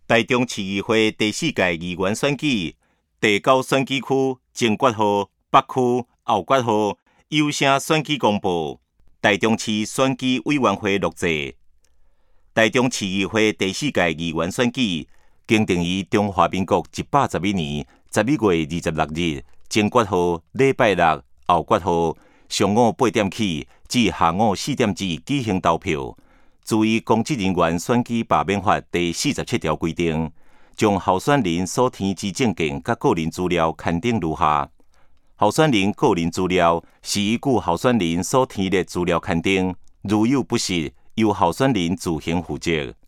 台中市议会第4届议员选举第9选举区前决号、北区、后决号优先选举公布。台中市选举委员会录制。台中市议会第4届议员选举经定于中华民国111年11月26日前决号礼拜六、后决号上午8點起至下午4點止舉行投票。注意公職人員選舉罷免法第47條規定，將候選人所填之證件甲個人資料刊登如下：候選人個人資料是依據候選人所填列資料刊登，如有不實，由候選人自行負責。